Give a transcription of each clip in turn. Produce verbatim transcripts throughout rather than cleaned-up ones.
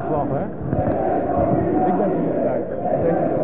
slag, hè? Ik ben er niet kijken. Ik denk dat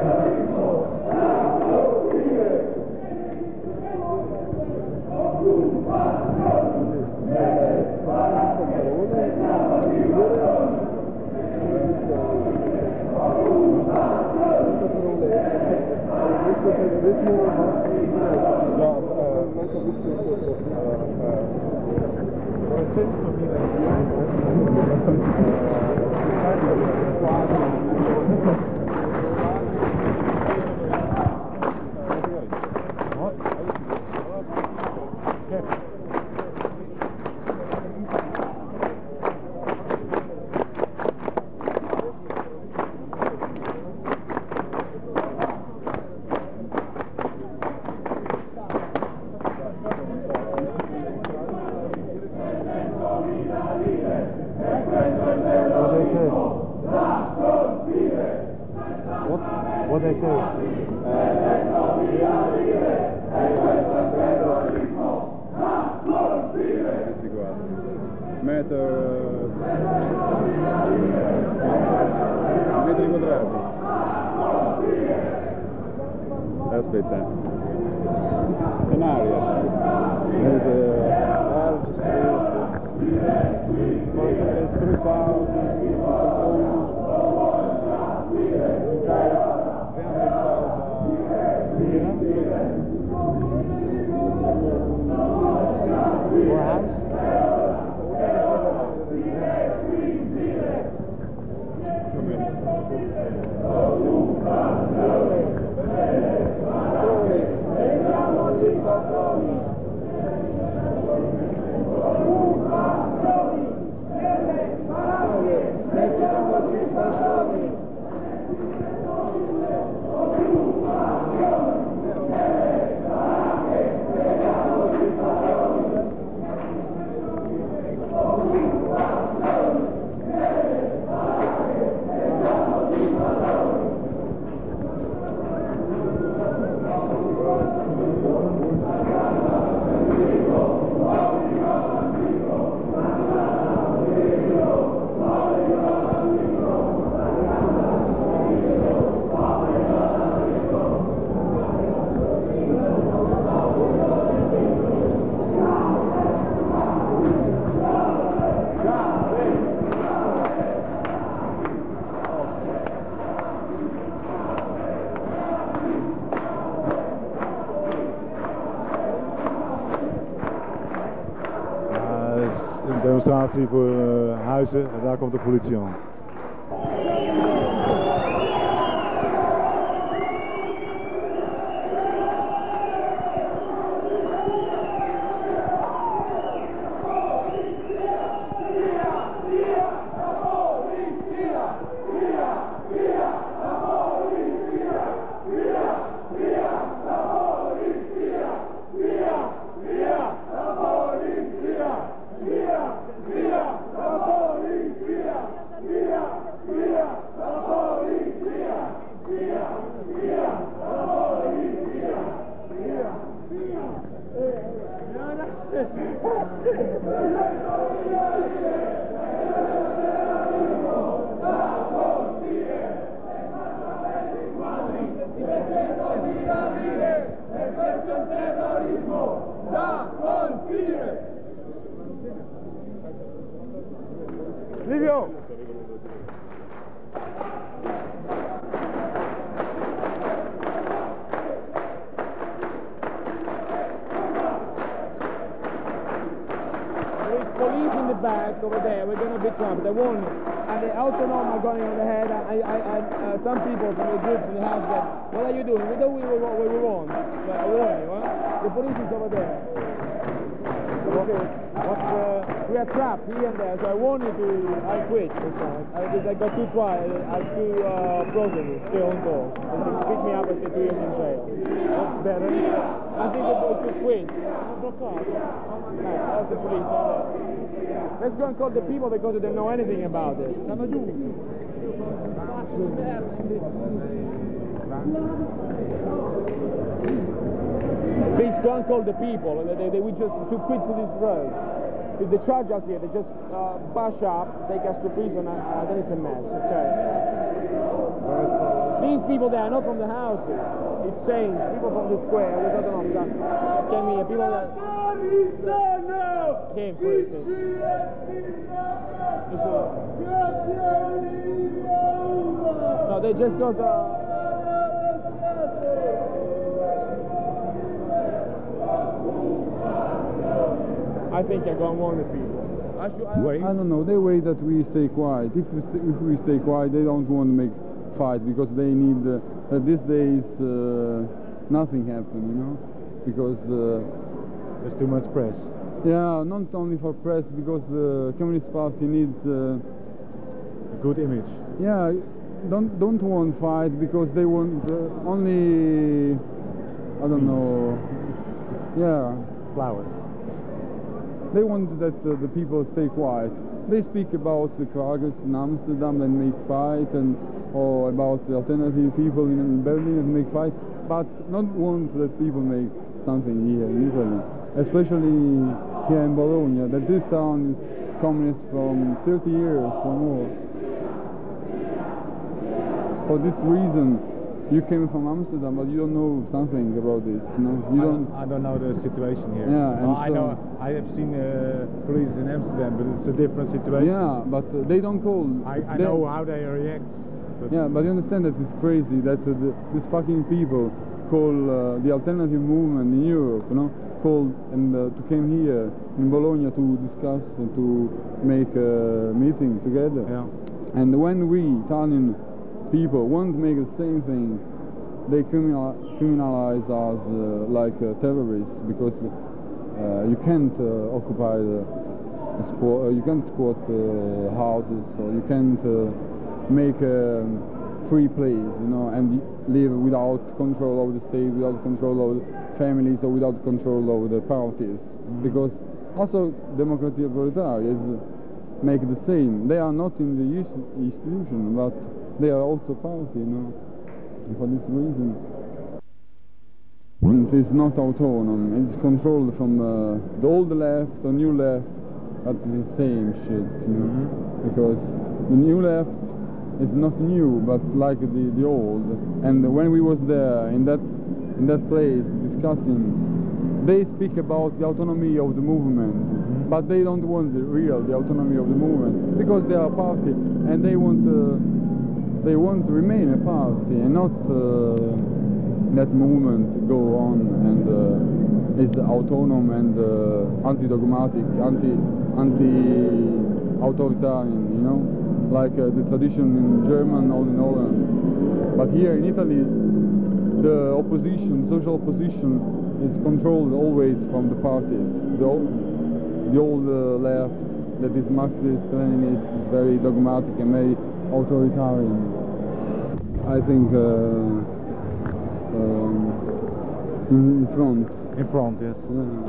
what they say. Met uh, metri quadrati. Aspetta. In aria. Met large three thousand. Een demonstratie voor uh, huizen en daar komt de politie aan. Livio! Police in the back over there, we're going to be trapped, they warn you. And the autonom are going on the head, and I, I, I, uh, some people from the group in the house said, what are you doing? We know we were, we were wrong. But I warn you, huh? The police is over there. Okay. What, uh, we are trapped here and there, so I warn you to, I quit. I, I got two trials, I have two uh, programs still on board. And they pick me up and say two years in jail. That's better. I think they should quit. That's the police. Let's go and call the people because they don't know anything about it. Please go and call the people. They, they, they, we just should quit to this road. if they charge us here, they just uh, bash up, take us to prison, and uh, then it's a mess, okay? These people, they are not from the houses. It's changed. People from the square, we don't know, came here, people that came for it. No, they just got... Uh, I think I go and warn the people. I, should, I, I don't know, they wait that we stay quiet. If we stay, if we stay quiet, they don't want to make fight because they need, uh, uh, these days, uh, nothing happen, you know, because... Uh, There's too much press. Yeah, not only for press, because the Communist Party needs... Uh, a good image. Yeah, don't don't want fight because they want uh, only... I don't Peace. know... Yeah. Flowers. They want that uh, the people stay quiet. They speak about the Kragers in Amsterdam and make fight, and or about the alternative people in Berlin and make fight, but not want that people make something here in Italy, especially here in Bologna, that this town is communist from thirty years or more. For this reason, you came from Amsterdam, but you don't know something about this, no? You I, don't. I don't know the situation here. Yeah, and well, I so know. I have seen uh, police in Amsterdam, but it's a different situation. Yeah, but uh, they don't call. I, I they, know how they react. But Yeah, but you understand that it's crazy that uh, the, these fucking people call uh, the alternative movement in Europe, you know, called and uh, to came here in Bologna to discuss and to make a meeting together. Yeah. And when we Italian people want to make the same thing, they criminal, criminalize us uh, like uh, terrorists because uh, you can't uh, occupy the squat, uh, you can't squat uh, houses, or you can't uh, make a free place, you know, and live without control over the state, without control over the families, or without control over the parties. Mm-hmm. Because also Democratia Proletaria is uh, make the same. They are not in the institution, but they are also party, you know. And for this reason, it is not autonomous. It's controlled from uh, the old left or new left, but it's the same shit, you know. Mm-hmm. Because the new left is not new, but like the the old. And when we was there in that in that place discussing, they speak about the autonomy of the movement, mm-hmm. but they don't want the real the autonomy of the movement because they are a party and they want uh, they want to remain a party and not uh, that movement go on and uh, is autonomous and uh, anti-dogmatic, anti anti-authoritarian, you know, like uh, the tradition in German or in Holland. But here in Italy, the opposition, social opposition, is controlled always from the parties. The old, the old uh, left, that is Marxist, Leninist, is very dogmatic and very authoritarian. I think uh, um, in front. in front, yes. Yeah.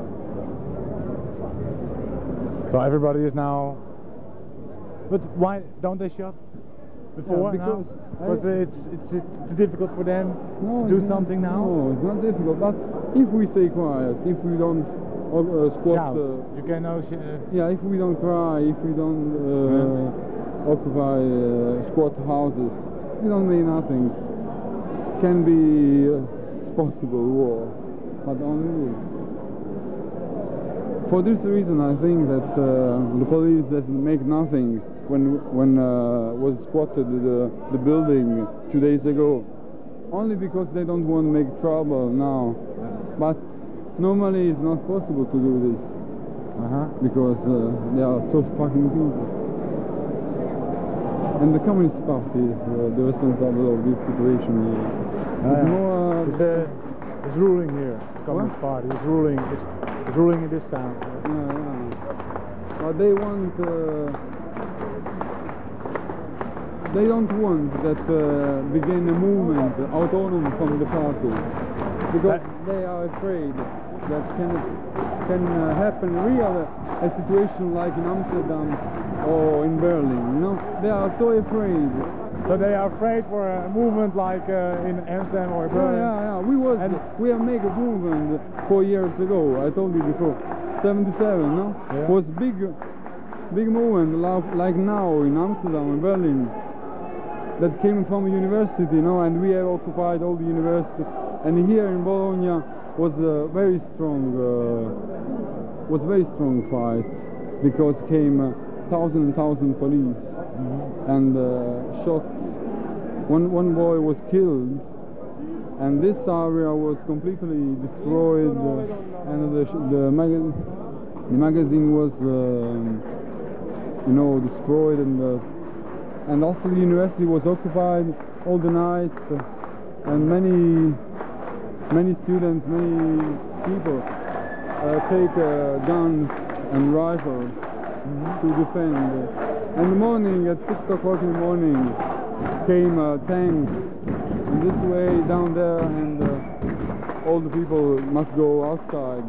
So everybody is now. But why don't they shut before Yeah, because now? I- Because it's, it's it's difficult for them No, to do it's not- something now. No, it's not difficult. But if we stay quiet, if we don't uh, uh, squat, Shout. uh, You can know. Uh, yeah, if we don't cry, if we don't uh, Yeah. occupy uh, squat houses, we don't mean nothing. Can be uh, it's possible war, but only this. For this reason, I think that uh, the police doesn't make nothing when when uh, was squatted the the building two days ago, only because they don't want to make trouble now. But normally it's not possible to do this uh-huh. because uh, they are so fucking people. And the Communist Party is uh, the responsible of this situation here. It's Yeah. more. Uh, It's, uh, it's ruling here. The Communist What? Party is ruling. Is, is ruling in this town. Yeah, yeah. But they want. Uh, they don't want that uh, begin a movement autonomous from the parties, because That- they are afraid that can can uh, happen real a situation like in Amsterdam or in Berlin. You know, they are so afraid. So they are afraid for a movement like uh, in Amsterdam or Yeah, Berlin. yeah, yeah. We was And- we have made a movement four years ago. I told you before. seventy-seven, no? Yeah. Was big, big movement like, like now in Amsterdam and Berlin that came from a university, no? And we have occupied all the university. And here in Bologna was a very strong, uh, was very strong fight because came uh, thousand and thousand police mm-hmm. and uh, shot. One one boy was killed. And this area was completely destroyed, uh, and the the, maga the magazine was, um, you know, destroyed, and uh, and also the university was occupied all the night, uh, and many many students, many people uh, take uh, guns and rifles mm-hmm. to defend. In the morning, at six o'clock in the morning, came uh, tanks. In this way down there, and uh, all the people must go outside.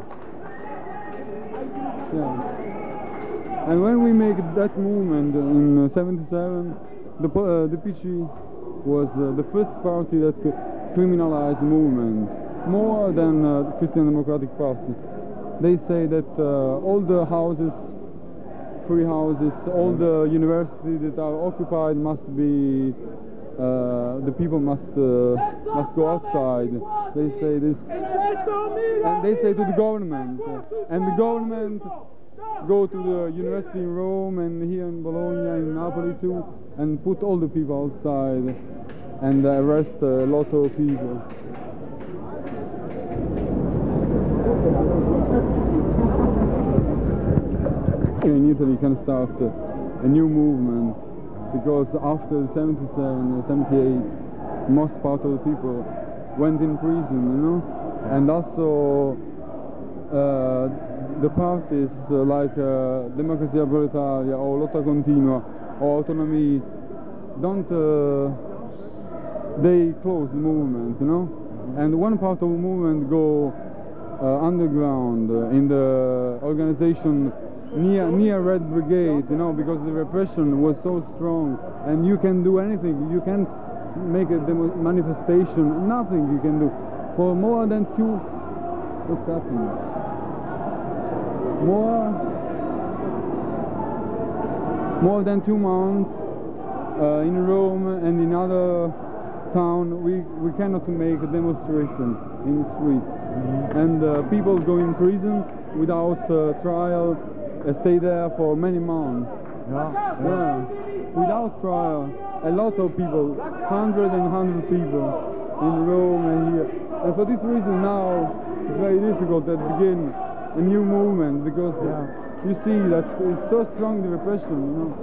Yeah. And when we make that movement in uh, seventy-seven, the uh, the P C was uh, the first party that criminalized the movement more than uh, the Christian Democratic Party. They say that uh, all the houses, free houses, all the universities that are occupied must be. Uh, the people must uh, must go outside. They say this, and they say to the government, uh, and the government go to the university in Rome and here in Bologna, in Napoli too, and put all the people outside and arrest a lot of people. In Italy, you can start uh, a new movement. Because after seventy-seven, seventy-eight, most part of the people went in prison, you know, and also uh, the parties uh, like uh, Democrazia Proletaria or Lotta Continua or Autonomy don't, uh, they close the movement, you know, and one part of the movement go uh, underground uh, in the organization near near Red Brigade, you know, because the repression was so strong, and you can do anything. You can't make a demo manifestation. Nothing you can do for more than two. What's happening? More more than two months uh, in Rome and in other town, we we cannot make a demonstration in the streets, mm-hmm. and uh, people go in prison without uh, trial. Uh, stay there for many months. Yeah, yeah. Without trial, a lot of people, hundred and hundred people in Rome and here. And for this reason now it's very difficult to begin a new movement because yeah. you see that it's so strong the repression, you know.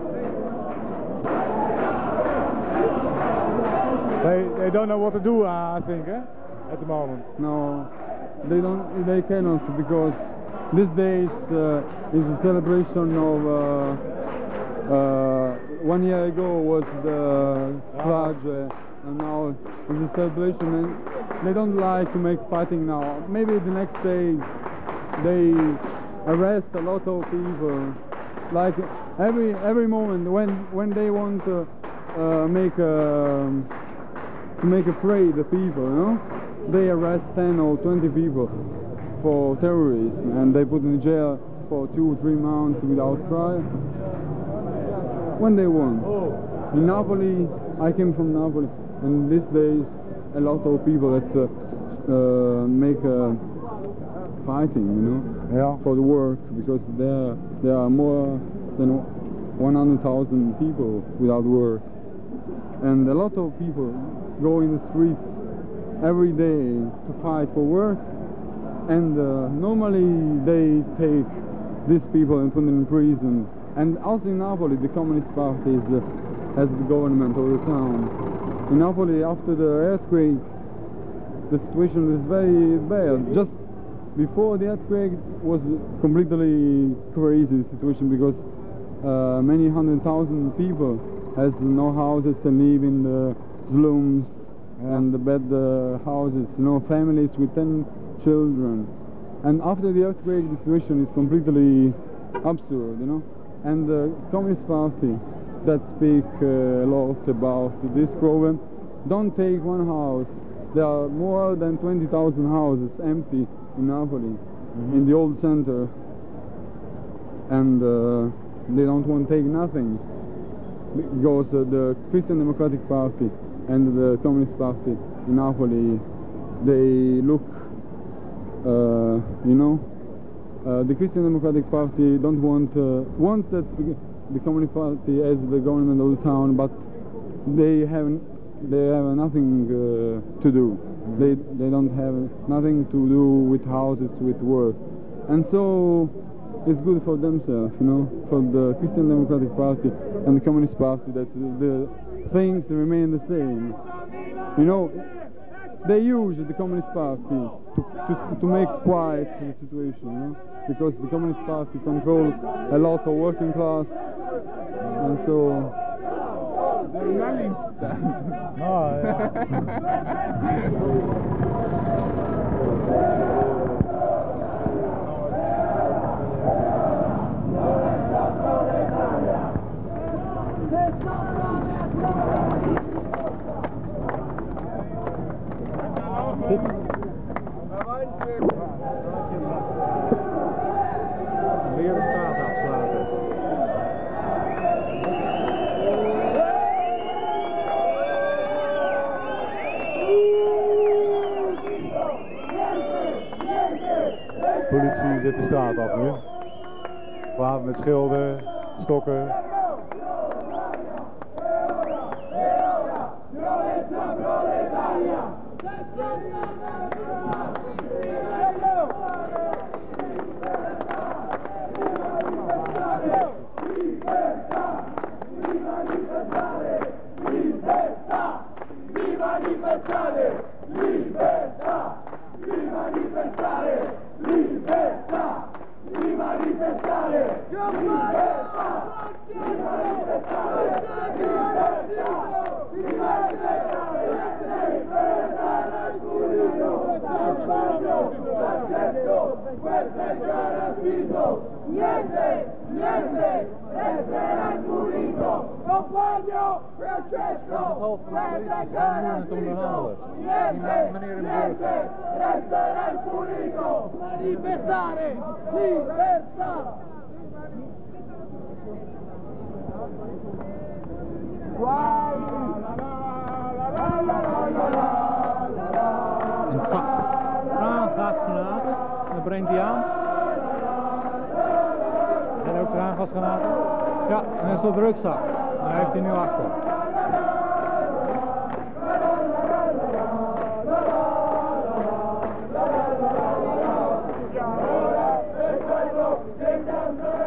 They they don't know what to do, uh, I think, eh? At the moment. No, they don't. They cannot because. These days uh, is a celebration of, uh, uh, one year ago was the flag, uh, and now it's a celebration, and they don't like to make fighting now. Maybe the next day they arrest a lot of people, like every every moment when when they want to uh, make a, to make afraid the people, you know, they arrest ten or twenty people for terrorism, and they put in jail for two or three months without trial when they want. In Napoli, I came from Napoli, and these days a lot of people that uh, uh, make uh, fighting, you know, yeah. for the work, because there there are more than one hundred thousand people without work, and a lot of people go in the streets every day to fight for work. And uh, normally they take these people and put them in prison. And also in Napoli, the Communist Party is, uh, has the government of the town. In Napoli, after the earthquake, the situation is very bad. Just before the earthquake was completely crazy situation because uh, many hundred thousand people has no houses and live in the slums and the bad uh, houses, you know, families with ten children. And after the earthquake, the situation is completely absurd, you know. And the Communist Party that speak uh, a lot about this problem don't take one house. There are more than twenty thousand houses empty in Napoli. mm-hmm. in the old center, and uh, they don't want to take nothing, because uh, the Christian Democratic Party and the Communist Party in Napoli, they look, uh, you know, uh, the Christian Democratic Party don't want uh, want that the, the Communist Party as the government of the town, but they have they have nothing uh, to do. Mm-hmm. They they don't have nothing to do with houses, with work, and so it's good for themselves, you know, for the Christian Democratic Party and the Communist Party, that the things remain the same. You know, they use the Communist Party to, to, to make quiet the situation, you know, because the Communist Party controls a lot of working class, and so... Oh, Weer de straat afsluiten. Politie zet de straat af nu. Wapen met schilden, stokken. Niente, niente, resterà impunito. Non voglio processo, resterà impunito. Niente, niente, resterà impunito. Manifestare, libertà. Een traangasgranaat, dat brengt hij aan. En ook traangasgranaten? Ja, en een soort rugzak. Daar heeft hij nu achter. E quello che canta